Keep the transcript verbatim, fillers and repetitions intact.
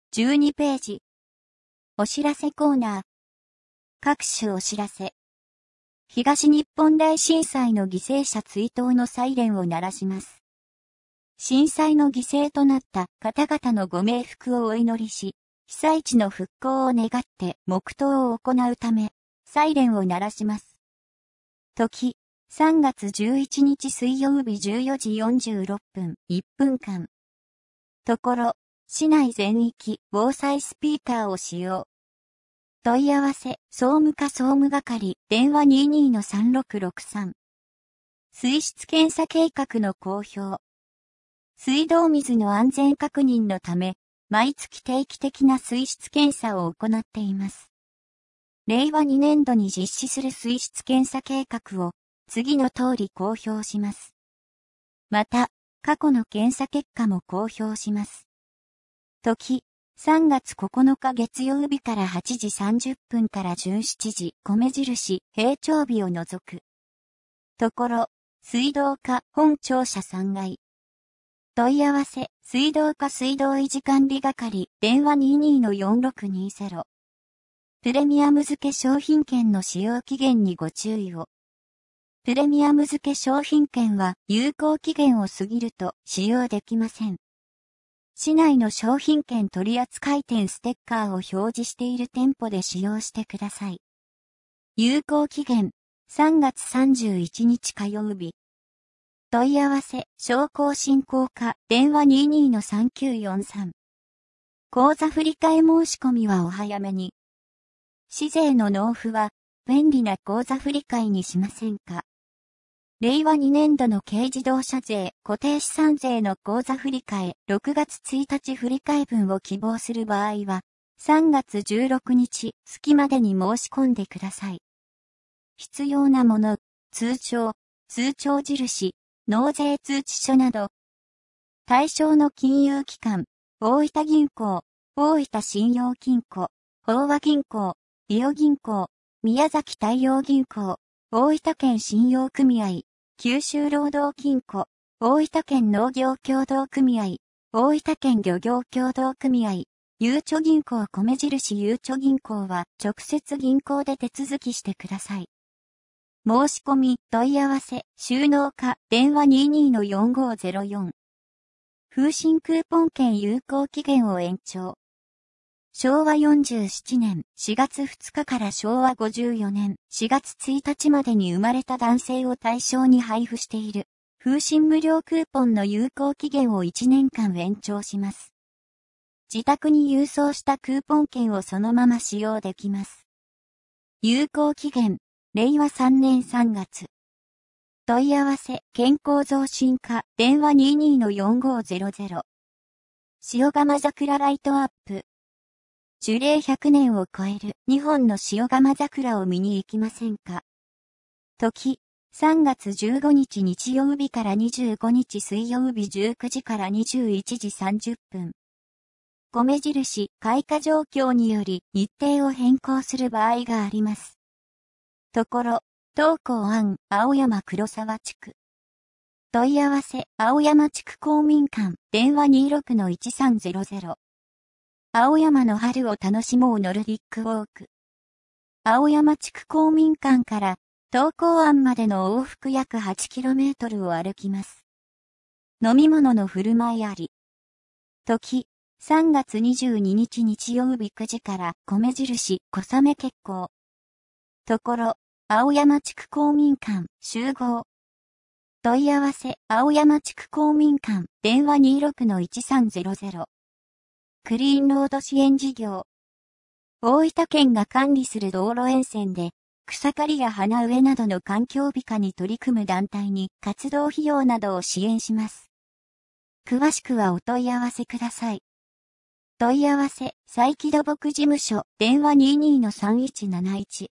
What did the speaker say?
じゅうにページ。お知らせコーナー。各種お知らせ。東日本大震災の犠牲者追悼のサイレンを鳴らします。震災の犠牲となった方々のご冥福をお祈りし、被災地の復興を願って黙祷を行うため、サイレンを鳴らします。時、さんがつじゅういちにち水曜日じゅうよじよんじゅうろっぷん、いっぷんかん。ところ、市内全域、防災スピーカーを使用。問い合わせ、総務課総務係、電話 にじゅうにのさんろくろくさん。水質検査計画の公表。水道水の安全確認のため、毎月定期的な水質検査を行っています。れいわにねんどに実施する水質検査計画を、次の通り公表します。また、過去の検査結果も公表します。時、さんがつここのか月曜日からはちじさんじゅっぷんからじゅうしちじ、米印、平常日を除く。ところ、水道課本庁舎さんがい。問い合わせ、水道課水道維持管理係、電話 にじゅうにのよんろくにゼロ。プレミアム付け商品券の使用期限にご注意を。プレミアム付け商品券は有効期限を過ぎると使用できません。市内の商品券取扱店ステッカーを表示している店舗で使用してください。有効期限、さんがつさんじゅういちにち火曜日。問い合わせ、商工振興課、電話 にじゅうにのさんきゅうよんさん。口座振替申し込みはお早めに。市税の納付は、便利な口座振替にしませんか？れいわにねんどの軽自動車税、固定資産税の口座振替、ろくがつついたち振替分を希望する場合は、さんがつじゅうろくにち月までに申し込んでください。必要なもの、通帳、通帳印、納税通知書など。対象の金融機関、大分銀行、大分信用金庫、豊和銀行、伊予銀行、宮崎太陽銀行、大分県信用組合、九州労働金庫、大分県農業協同組合、大分県漁業協同組合、ゆうちょ銀行米印ゆうちょ銀行は直接銀行で手続きしてください。申し込み、問い合わせ、収納課、電話 にじゅうにのよんごゼロよん。風信クーポン券有効期限を延長。しょうわよんじゅうななねんしがつふつかからしょうわごじゅうよねんしがつついたちまでに生まれた男性を対象に配布している風信無料クーポンの有効期限をいちねんかん延長します。自宅に郵送したクーポン券をそのまま使用できます。有効期限、れいわさんねんさんがつ。問い合わせ、健康増進課、電話 にじゅうにのよんごゼロゼロ。塩釜桜ライトアップ。樹齢ひゃくねんを超えるにほんの塩釜桜を見に行きませんか？時、さんがつじゅうごにち日曜日からにじゅうごにち水曜日じゅうくじからにじゅういちじさんじゅっぷん。米印、開花状況により日程を変更する場合があります。ところ、東港安、青山黒沢地区。問い合わせ、青山地区公民館、電話 にじゅうろくのいちさんゼロゼロ。青山の春を楽しもうノルディックウォーク。青山地区公民館から東港安までの往復約 はちキロメートル を歩きます。飲み物の振る舞いあり。時、さんがつにじゅうににち日曜日くじから米印小雨決行。ところ、青山地区公民館集合。問い合わせ、青山地区公民館、電話 にじゅうろくのいちさんゼロゼロ。クリーンロード支援事業。大分県が管理する道路沿線で、草刈りや花植えなどの環境美化に取り組む団体に活動費用などを支援します。詳しくはお問い合わせください。問い合わせ、佐伯土木事務所、電話 にじゅうにのさんいちなないち。